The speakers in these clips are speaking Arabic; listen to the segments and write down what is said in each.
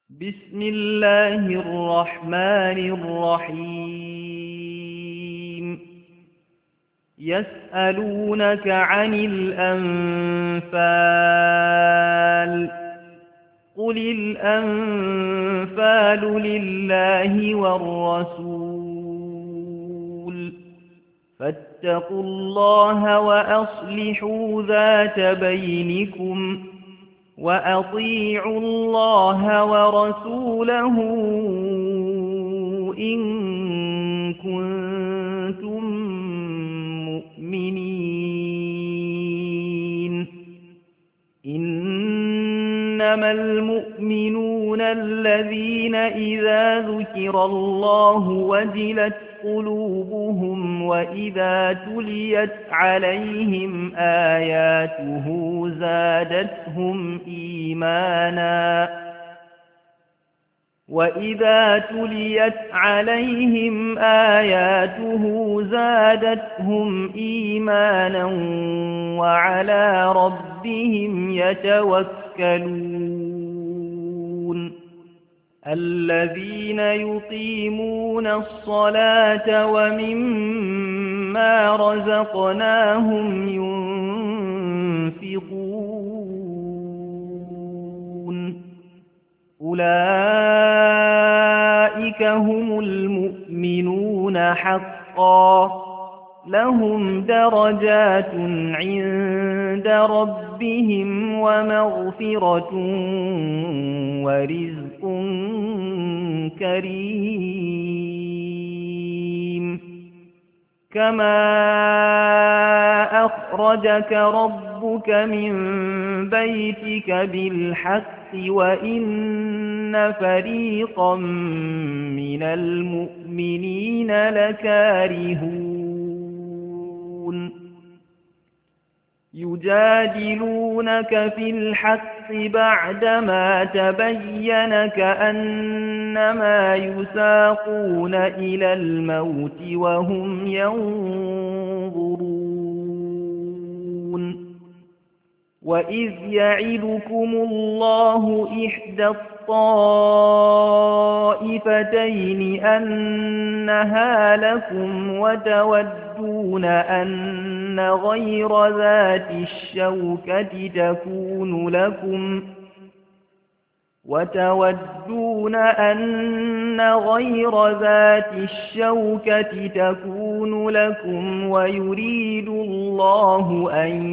بسم الله الرحمن الرحيم يسألونك عن الأنفال قل الأنفال لله والرسول فاتقوا الله وأصلحوا ذات بينكم وأطيعوا الله ورسوله إن كنتم مؤمنين إنما المؤمنون الذين إذا ذكر الله وجلت قلوبهم وإذا تليت عليهم آياته زادتهم إيمانا وعلى ربهم يتوكلون الذين يقيمون الصلاة ومما رزقناهم ينفقون أولئك هم المؤمنون حقا لهم درجات عند ربهم ومغفرة ورزق كريم كما أخرجك ربك من بيتك بالحق وإن فريقا من المؤمنين لكارهون يجادلونك في الحق بعدما تبين كأنما يساقون إلى الموت وهم ينظرون وإذ يعدكم الله إحدى الطائفتين أنها لكم وتودون أن غير ذات الشوكة تكون لكم ويريد الله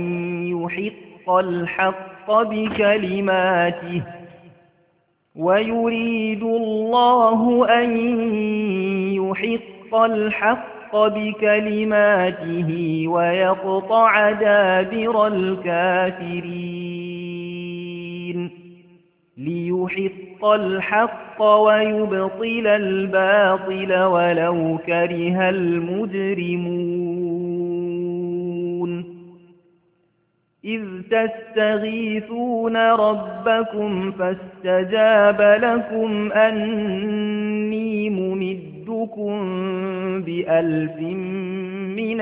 أن يحق الحق بكلماته ويقطع دابر الكافرين ليحق الحق ويبطل الباطل ولو كره المجرمون إذ تستغيثون ربكم فاستجاب لكم أني ممدكم بألف من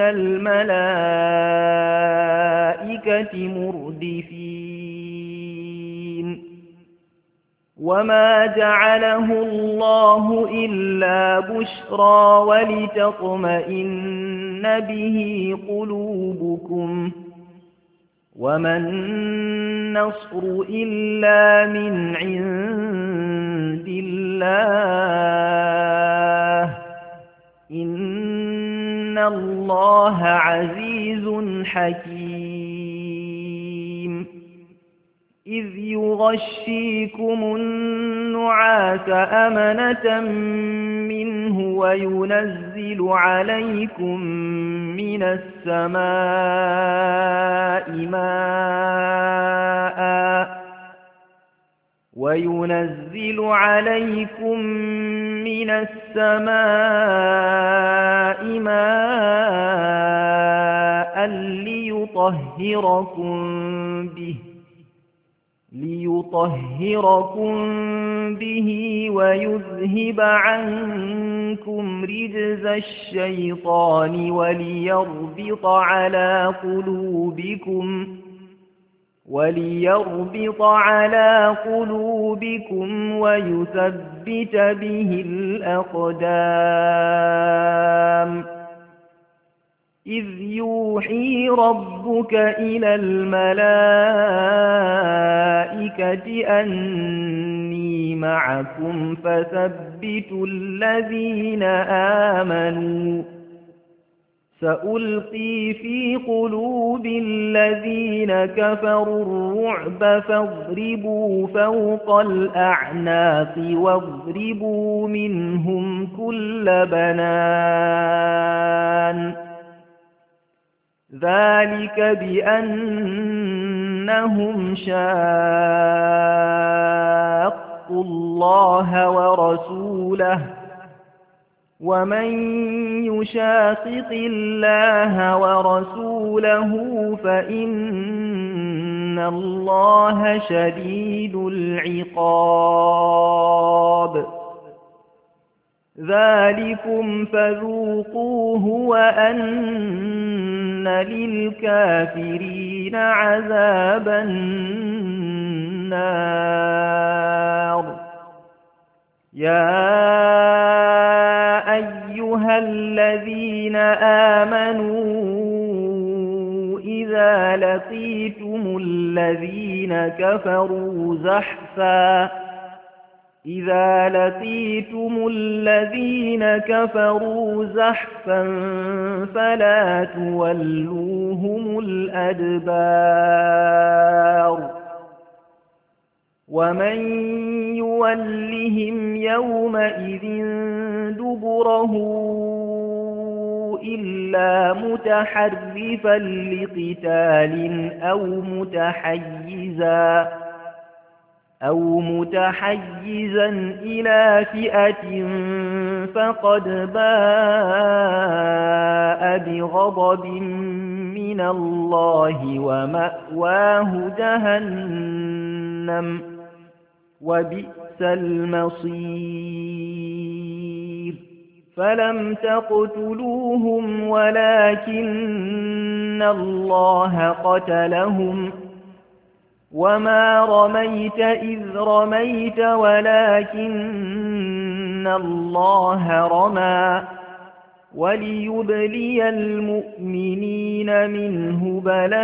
الملائكة مردفين وما جعله الله إلا بشرى ولتطمئن به قلوبكم وما النصر إلا من عند الله إن الله عزيز حكيم إذ يغشيكم النعاس أمنة منه وينزل عليكم من السماء ماء ليطهركم به ويذهب عنكم رجز الشيطان وليربط على قلوبكم وليربط على قلوبكم ويثبت به الأقدام إذ يوحي ربك إلى الملائكة أني معكم فثبتوا الذين آمنوا سألقي في قلوب الذين كفروا الرعب فاضربوا فوق الأعناق واضربوا منهم كل بنان ذلك بأنهم شاقوا الله ورسوله ومن يشاقق الله ورسوله فإن الله شديد العقاب ذلكم فذوقوه وأن للكافرين عذاب النار يا أيها الذين آمنوا إذا لقيتم الذين كفروا زحفا فلا تولوهم الأدبار ومن يولهم يومئذ دبره إلا متحرفا لقتال أو متحيزا إلى فئة فقد باء بغضب من الله ومأواه جهنم وبئس المصير فلم تقتلوهم ولكن الله قتلهم وما رميت إذ رميت ولكن الله رمى وليبلي المؤمنين منه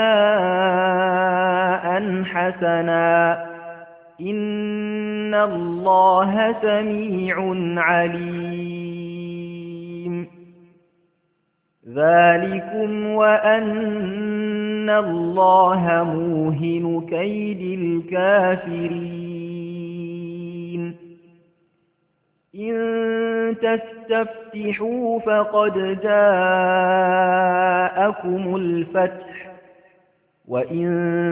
بلاء حسنا إن الله سميع عليم ذلكم وأن الله موهن كيد الكافرين إن تستفتحوا فقد جاءكم الفتح وإن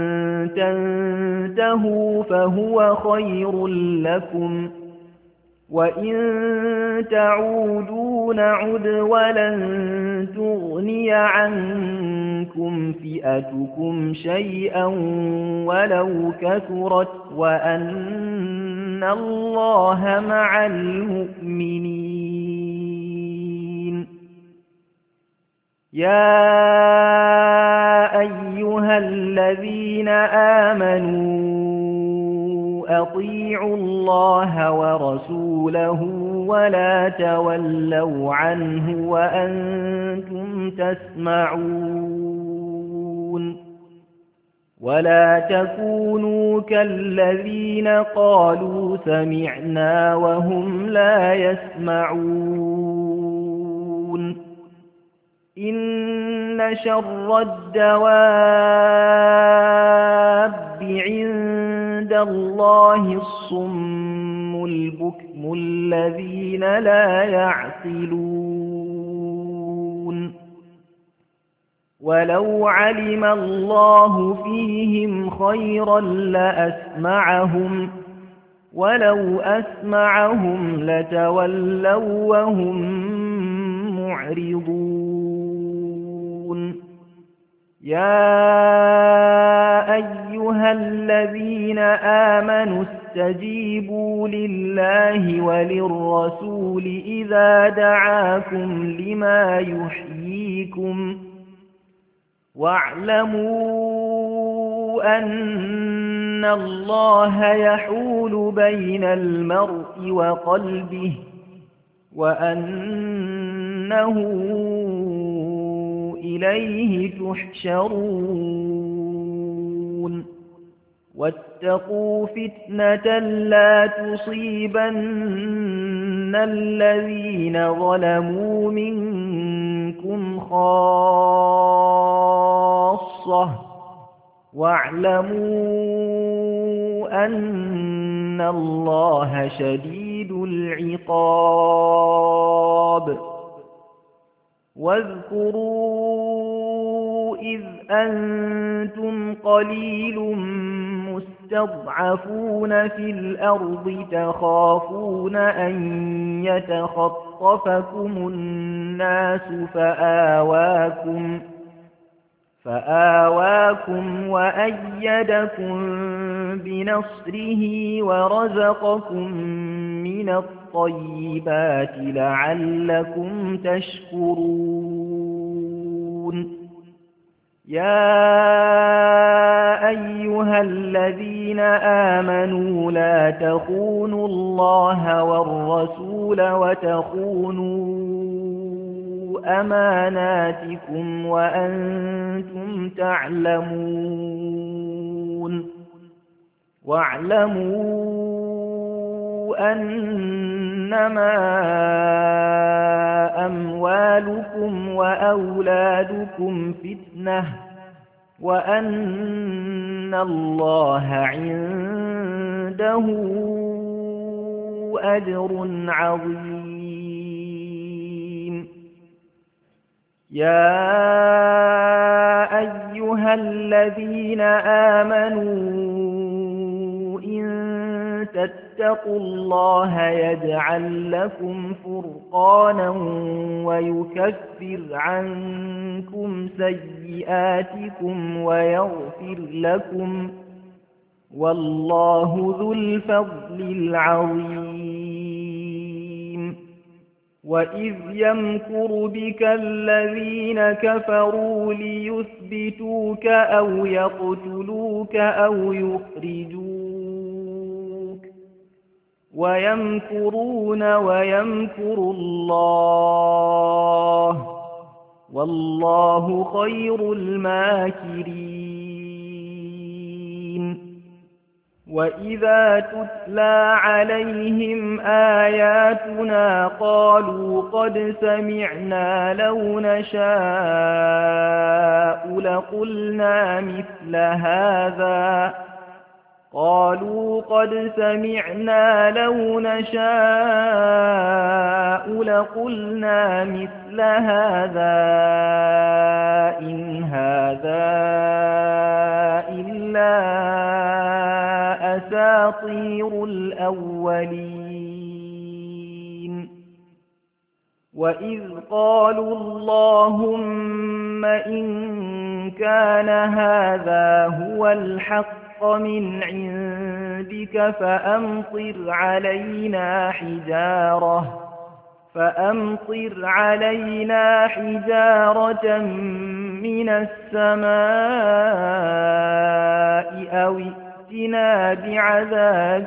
تنتهوا فهو خير لكم وإن تعودوا نعد ولن تغني عنكم فئتكم شيئا ولو كثرت وأن الله مع المؤمنين يا أيها الذين آمنوا أطيعوا الله ورسوله ولا تولوا عنه وأنتم تسمعون ولا تكونوا كالذين قالوا سمعنا وهم لا يسمعون إن شر الدواب عند الله الصم البكم الذين لا يعقلون ولو علم الله فيهم خيرا لأسمعهم ولو أسمعهم لتولوا وهم معرضون يا أيها الذين آمنوا استجيبوا لله وللرسول إذا دعاكم لما يحييكم واعلموا أن الله يحول بين المرء وقلبه وأنه إليه تحشرون واتقوا فتنة لا تصيبن الذين ظلموا منكم خاصة واعلموا أن الله شديد العقاب واذكروا إذ أنتم قليل مستضعفون في الأرض تخافون أن يتخطفكم الناس فآواكم وأيدكم بنصره ورزقكم من الطيبات لعلكم تشكرون يا أيها الذين آمنوا لا تخونوا الله والرسول وتخونوا أماناتكم وأنتم تعلمون واعلموا أنما أموالكم وأولادكم فتنة وأن الله عنده أجر عظيم يا أيها الذين آمنوا إن تتقوا الله يجعل لكم فرقانا ويكفر عنكم سيئاتكم ويغفر لكم والله ذو الفضل العظيم وإذ يمكر بك الذين كفروا ليثبتوك أو يقتلوك أو يخرجوك ويمكرون ويمكر الله والله خير الماكرين وإذا تتلى عليهم آياتنا قالوا قد سمعنا لو نشاء لقلنا مثل هذا قالوا قد سمعنا لو نشاء لقلنا مثل هذا إن هذا إلا أساطير الأولين وإذ قالوا اللهم إن كان هذا هو الحق من عندك فأمطر علينا حجارة من السماء أو ائتنا بعذاب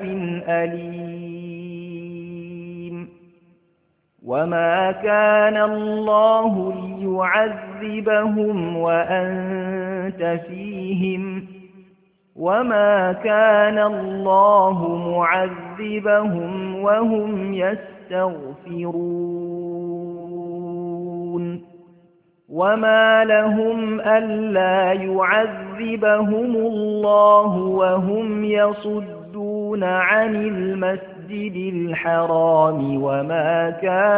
أليم وما كان الله ليعذبهم وأنت فيهم وما كان الله معذبهم وهم يستغفرون وما لهم ألا يعذبهم الله وهم يصدون عن المسجد الحرام وما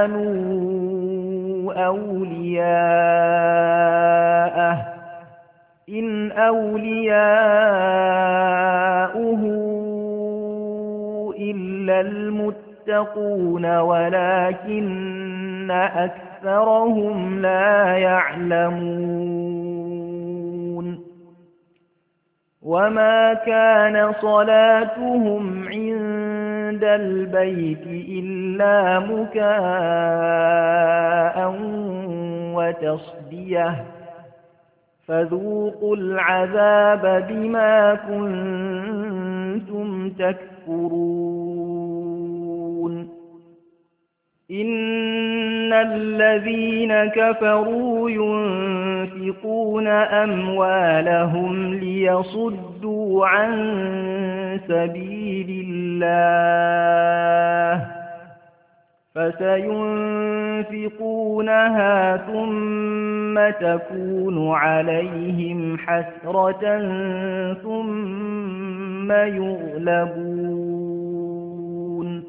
كانوا أولياءه إن أولياؤه إلا المتقون ولكن أكثرهم لا يعلمون وما كان صلاتهم عند البيت إلا مكاء وتصديه فذوقوا العذاب بما كنتم تكفرون إن الذين كفروا ينفقون أموالهم ليصدوا عن سبيل الله فسينفقونها ثم تكون عليهم حسرة ثم يغلبون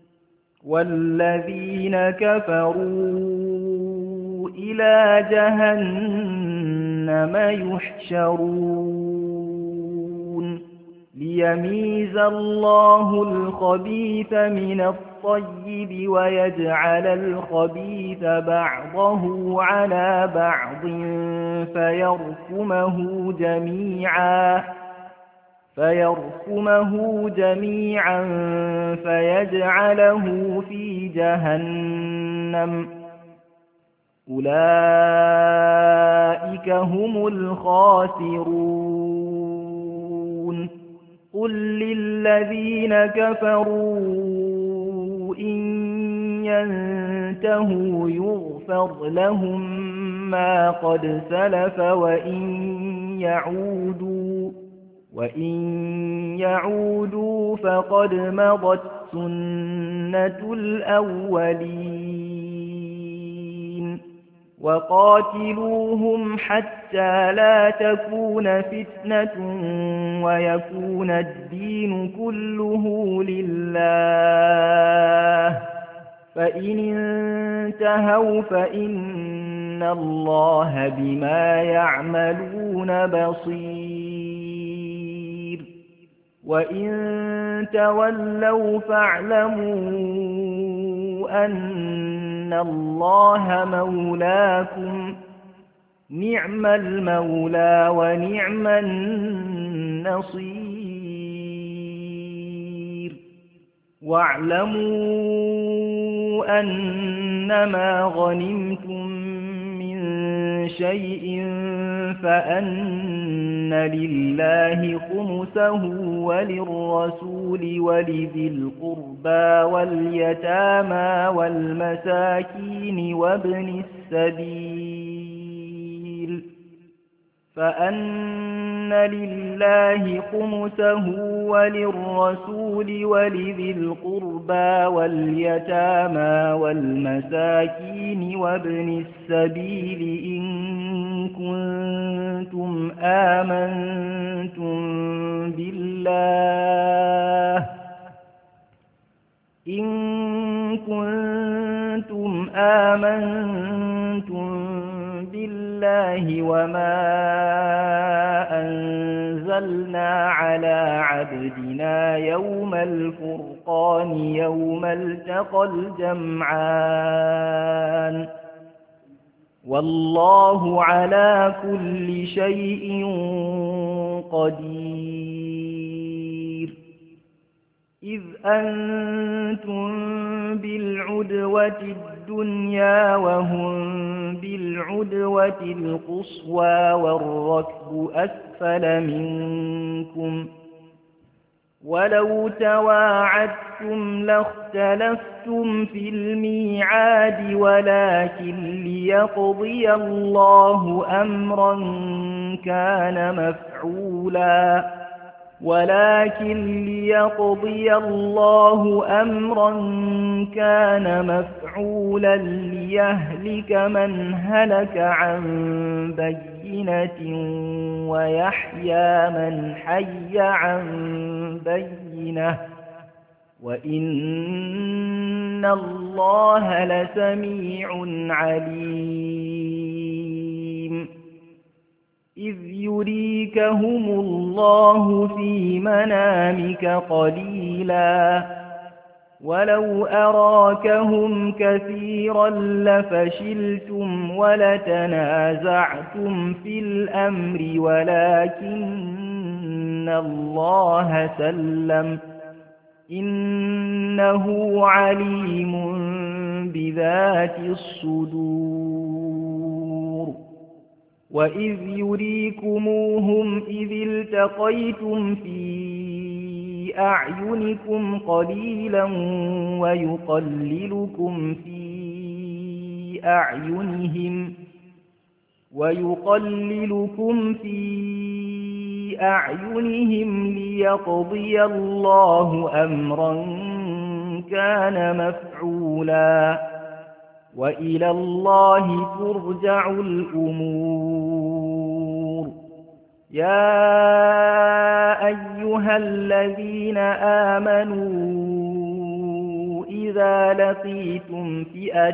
والذين كفروا إلى جهنم يحشرون ليميز الله الخبيث من الطيب ويجعل الخبيث بعضه على بعض فيركمه جميعا فيجعله في جهنم أولئك هم الخاسرون قل للذين كفروا إن ينتهوا يغفر لهم ما قد سلف وإن يعودوا فقد مضت سنة الأولين وقاتلوهم حتى لا تكون فتنة ويكون الدين كله لله فإن انتهوا فإن الله بما يعملون بصير وإن تولوا فاعلموا أن الله مولاكم نعم المولى ونعم النصير واعلموا أنما غنمتم من شيء فأن لله خمسه وللرسول ولذي القربى واليتامى والمساكين وابن السبيل فأن لله خمسه وللرسول ولذي القربى واليتامى والمساكين وابن السبيل إن كنتم آمنتم بالله وما أنزلنا على عبدنا يوم الفرقان يوم التقى الجمعان والله على كل شيء قدير إذ أنتم بالعدوة الدنيا وهم بالعدوة القصوى والركب أسفل منكم ولو تواعدتم لاختلفتم في الميعاد ولكن ليقضي الله أمرا كان مفعولا ليهلك من هلك عن بينة ويحيى من حي عن بينة وإن الله لسميع عليم إذ يريكهم الله في منامك قليلا ولو أراكهم كثيرا لفشلتم ولتنازعتم في الأمر ولكن الله سلم إنه عليم بذات الصدور وإذ يريكموهم إذ التقيتم في أعينكم قليلا ويقللكم في أعينهم ليقضي الله أمرا كان مفعولا وإلى الله ترجع الأمور. يا أيها الذين آمنوا إذا لقيتم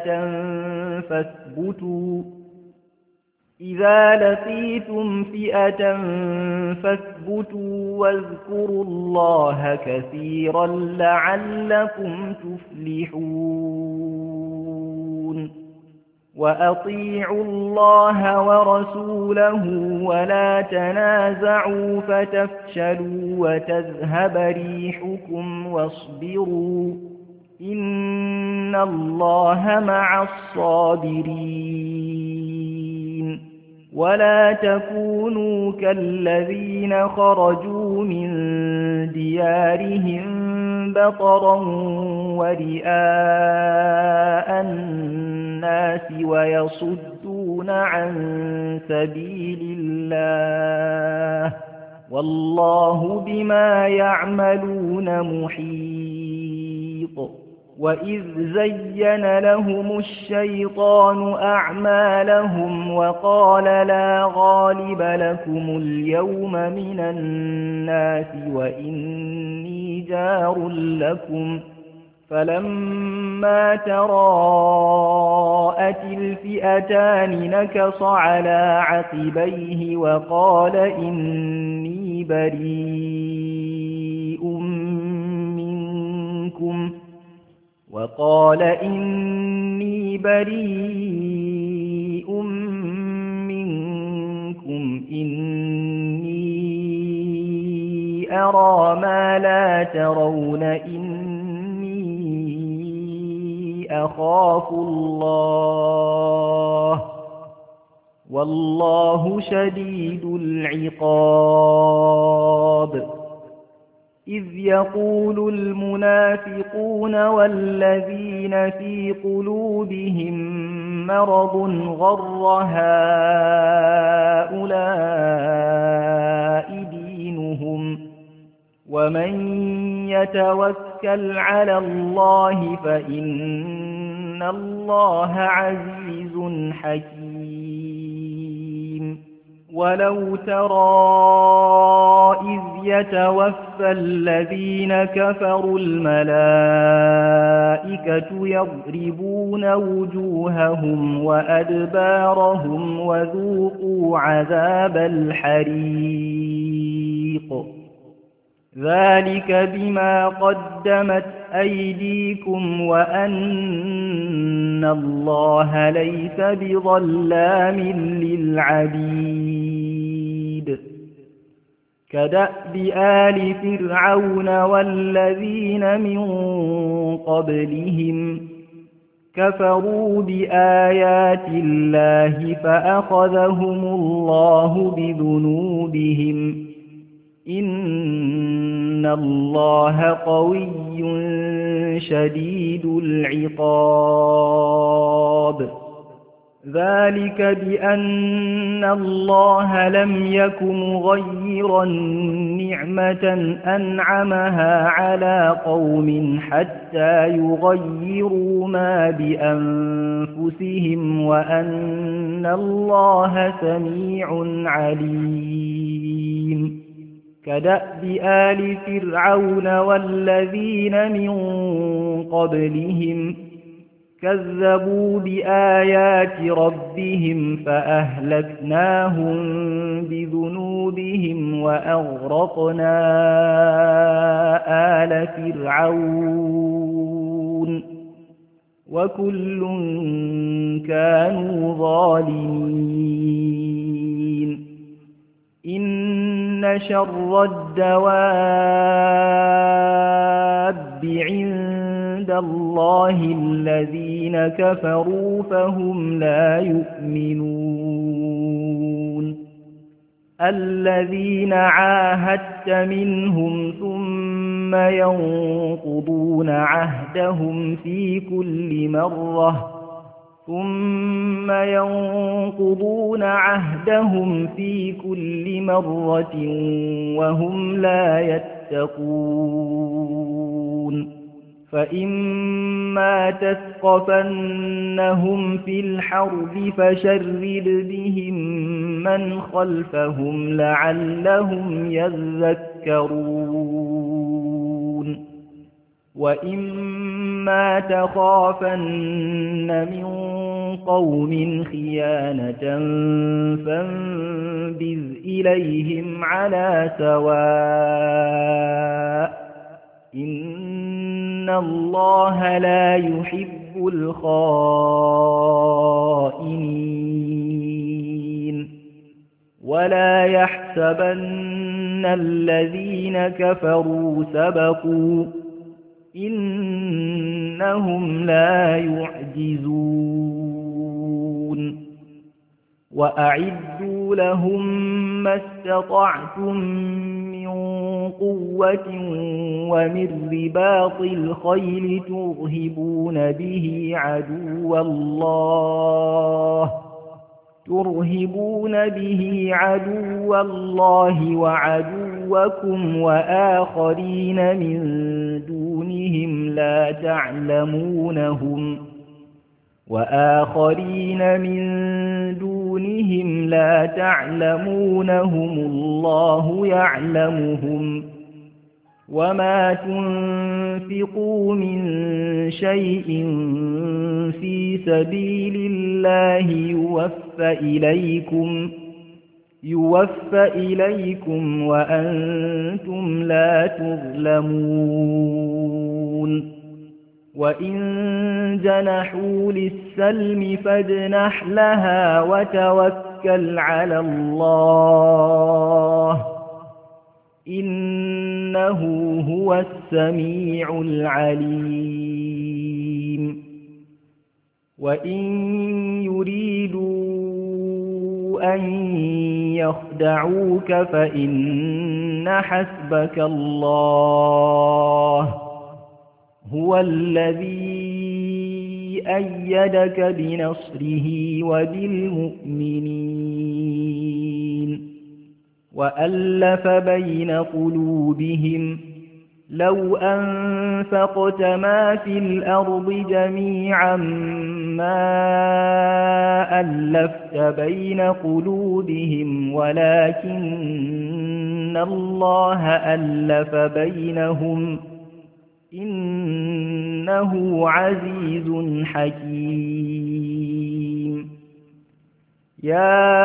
فئة فاثبتوا واذكروا الله كثيرا لعلكم تفلحون. وأطيعوا الله ورسوله ولا تنازعوا فتفشلوا وتذهب ريحكم واصبروا إن الله مع الصابرين. ولا تكونوا كالذين خرجوا من ديارهم بطرا ورئاء الناس ويصدون عن سبيل الله والله بما يعملون محيط. وإذ زين لهم الشيطان أعمالهم وقال لا غالب لكم اليوم من الناس وإني جار لكم فلما تراءت الفئتان نكص على عقبيه وقال إني بريء منكم إني أرى ما لا ترون إني أخاف الله والله شديد العقاب. إذ يقول المنافقون والذين في قلوبهم مرض غر هؤلاء دينهم ومن يتوكل على الله فإن الله عزيز حكيم. ولو ترى إذ يتوفى الذين كفروا الملائكة يضربون وجوههم وأدبارهم وذوقوا عذاب الحريق ذلك بما قدمت أيديكم وأن الله ليس بظلام للعبيد. كدأب آل فرعون والذين من قبلهم كفروا بآيات الله فأخذهم الله بذنوبهم إن الله قوي شديد العقاب. ذلك بأن الله لم يك مغيرا نعمة أنعمها على قوم حتى يغيروا ما بأنفسهم وأن الله سميع عليم. كدأب آل فرعون والذين من قبلهم كذبوا بآيات ربهم فأهلكناهم بذنوبهم وأغرقنا آل فرعون وكل كانوا ظالمين. إن شر الدواب عند الله الذين كفروا فهم لا يؤمنون الذين عاهدت منهم ثم ينقضون عهدهم في كل مرة وهم لا يتقون فإما تثقفنهم في الحرب فشرد بهم من خلفهم لعلهم يذكرون وإما تخافن من قوم خيانة فانبذ إليهم على سواء إن الله لا يحب الخائنين ولا يحسبن الذين كفروا سبقوا إنهم لا يعجزون وأعدوا لهم ما استطعتم من قوة ومن رباط الخيل ترهبون به عدو الله وعدوكم وآخرين من دونهم لا تعلمونهم الله يعلمهم وما تنفقوا من شيء في سبيل الله يوفى إليكم وأنتم لا تظلمون وإن جنحوا للسلم فاجنح لها وتوكل على الله إنه هو السميع العليم وإن يريدوا أن يخدعوك فإن حسبك الله هو الذي أيدك بنصره وبالمؤمنين وألف بين قلوبهم لو أنفقت ما في الأرض جميعا ما ألفت بين قلوبهم ولكن الله ألف بينهم إنه عزيز حكيم يا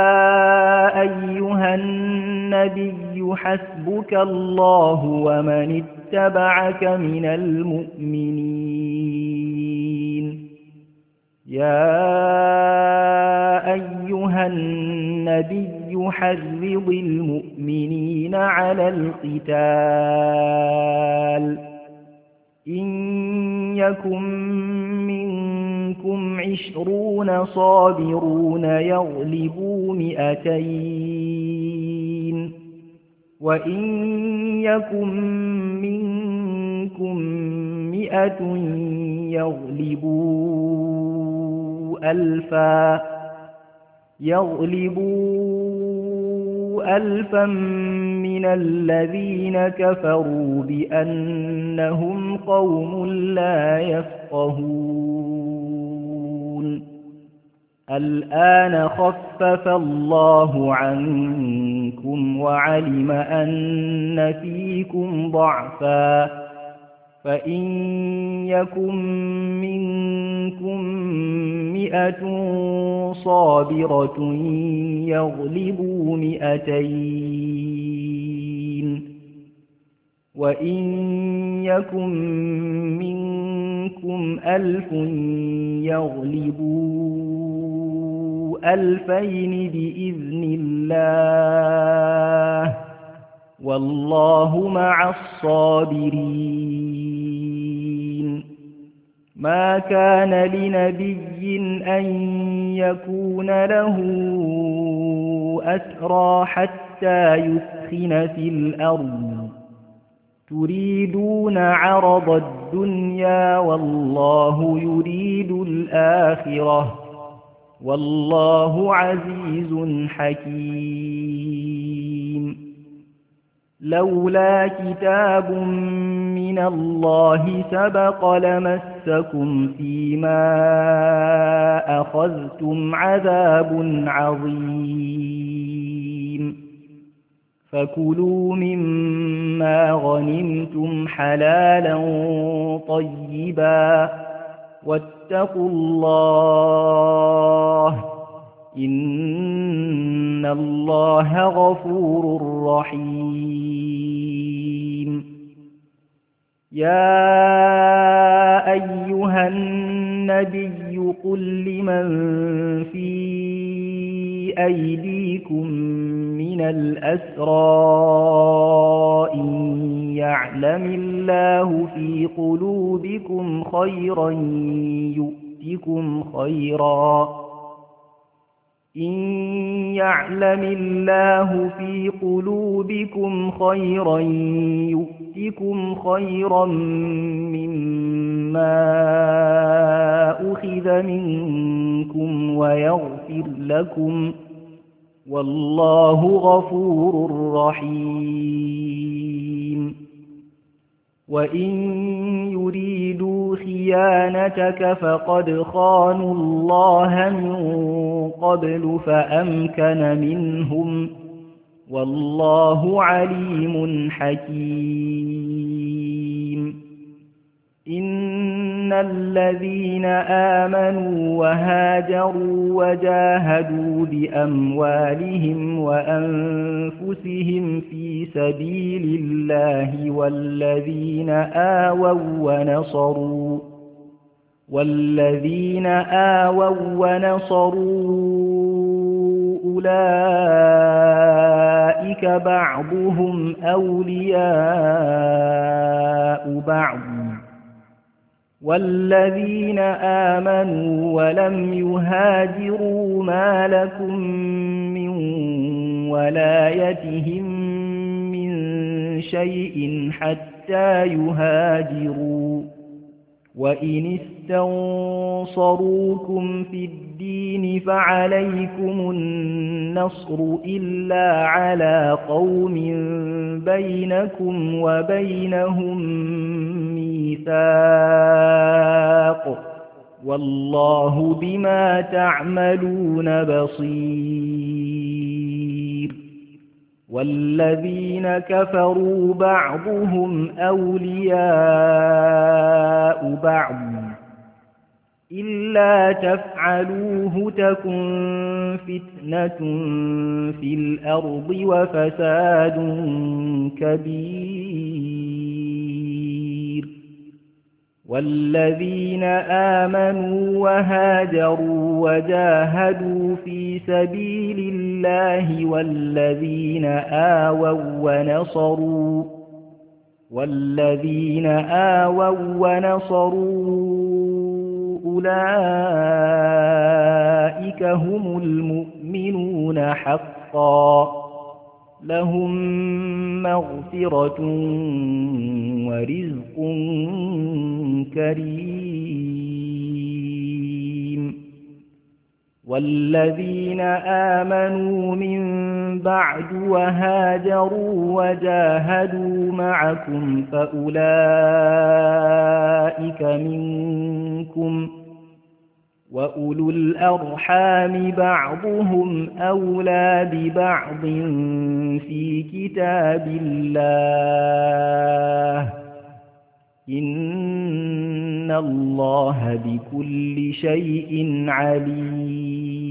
أيها النبي حسبك الله ومن اتبعك من المؤمنين يا أيها النبي حرض المؤمنين على القتال إن يكن منكم 20 صابرون يغلبوا 200 وإن يكن منكم 100 يغلبوا ألفا من الذين كفروا بأنهم قوم لا يفقهون الآن خفف الله عنكم وعلم أن فيكم ضعفا فإن يكن منكم 100 صابرة يغلبوا 200 وإن يكن منكم منكم 1000 يغلبوا 2000 بإذن الله والله مع الصابرين ما كان لنبي أن يكون له أسرى حتى يثخن في الأرض تريدون عرض الدنيا والله يريد الآخرة والله عزيز حكيم لولا كتاب من الله سبق لمسكم فيما أخذتم عذاب عظيم فكلوا مما غنمتم حلالا طيبا واتقوا الله إن الله غفور رحيم يا أيها النبي قل لمن في أيديكم من الأسرى إن يعلم الله في قلوبكم خيرا يؤتكم خيرا إن يعلم الله في قلوبكم خيرا يؤتكم خيرا مما أخذ منكم ويغفر لكم والله غفور رحيم وإن يريدوا خيانتك فقد خانوا الله من قبل فأمكن منهم والله عليم حكيم إن الذين آمنوا وهاجروا وجاهدوا بأموالهم وأنفسهم في سبيل الله والذين آووا ونصروا أولئك بعضهم أولياء بعض والذين آمنوا ولم يهاجروا ما لكم من ولايتهم من شيء حتى يهاجروا وإن استنصروكم في الدين فعليكم النصر إلا على قوم بينكم وبينهم ميثاق والله بما تعملون بصير والذين كفروا بعضهم أولياء بعض إلا تفعلوه تكن فتنة في الأرض وفساد كبير والذين آمنوا وهاجروا وجاهدوا في سبيل الله والذين آووا ونصروا أولئك هم المؤمنون حقا لهم مغفرة ورزق كريم والذين آمنوا من بعد وهاجروا وجاهدوا معكم فأولئك منكم وأولو الأرحام بعضهم أولى ببعض في كتاب الله إن الله بكل شيء عليم